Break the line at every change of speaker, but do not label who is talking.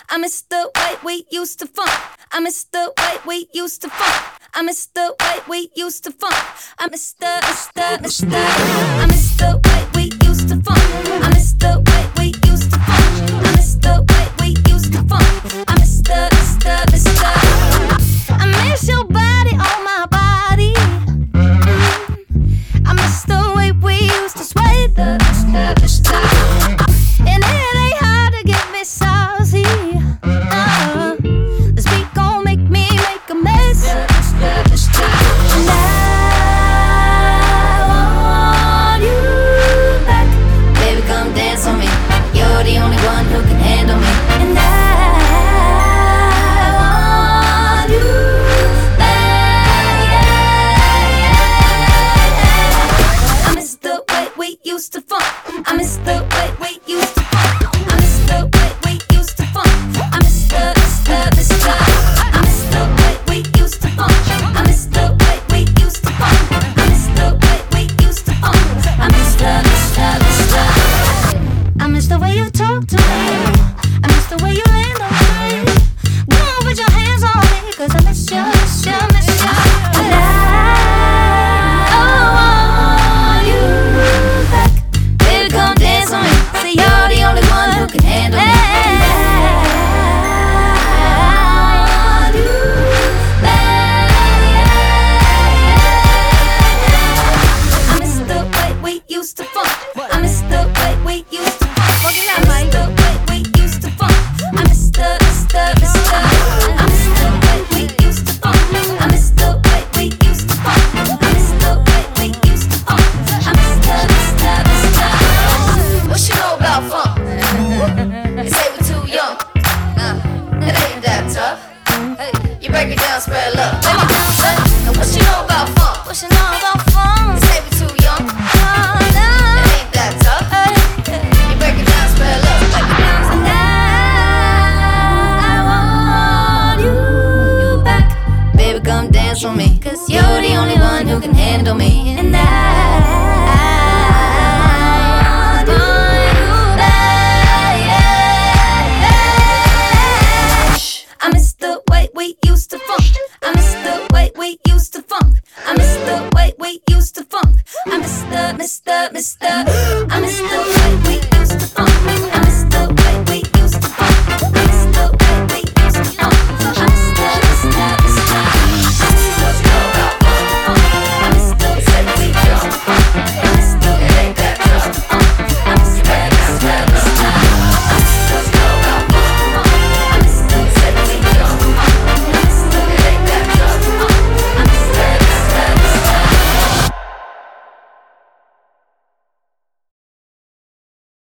I miss the way we used to funk. I miss the way we used to funk. I miss the way we used to funk. I miss the. I miss the way we used to funk. I miss the way we used to funk. I miss the way we used to funk. I miss the. I miss your body on my body. I miss the way we used to sway the. And it ain't hard to get me saucy. This beat gon' make me make a mess. And I want you back. Baby, come dance on me. You're the only one who can handle me. And I want you back. I miss the way we used to funk. I miss the way we used to funk. I miss the way we used to funk. I miss the. I miss the way we used to funk. I miss the way we used to funk. I miss the way we used to funk. I miss the. I miss the way you talk to me. I miss the way you land on me. Go on, put your hands on me, 'cause I miss you, miss you, miss you. But I want you back. Baby, come dance on me. Say you're the only one who can handle me. I want you back. I miss the way we used to funk. I miss the way we used to funk. I miss the way we used to funk. I miss the. I miss the way we used to funk. I miss the way we used to funk. I miss the way we used to funk. I miss the.
What you know about funk? You say we're too young. It ain't that tough. You break it down, spread love. Now what you know about funk?
What you know about funk?